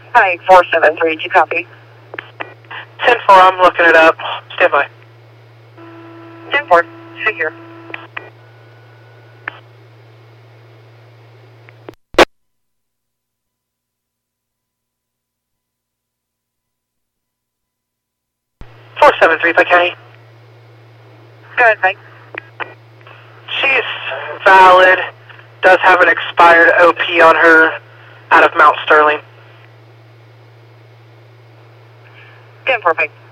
Hi, 473, do you copy? 10-4, I'm looking it up. Stand by. 10-4, sit here. .473, Pike County. Go ahead, Mike. She's valid. Does have an expired OP on her out of Mount Sterling. 10-4, Mike.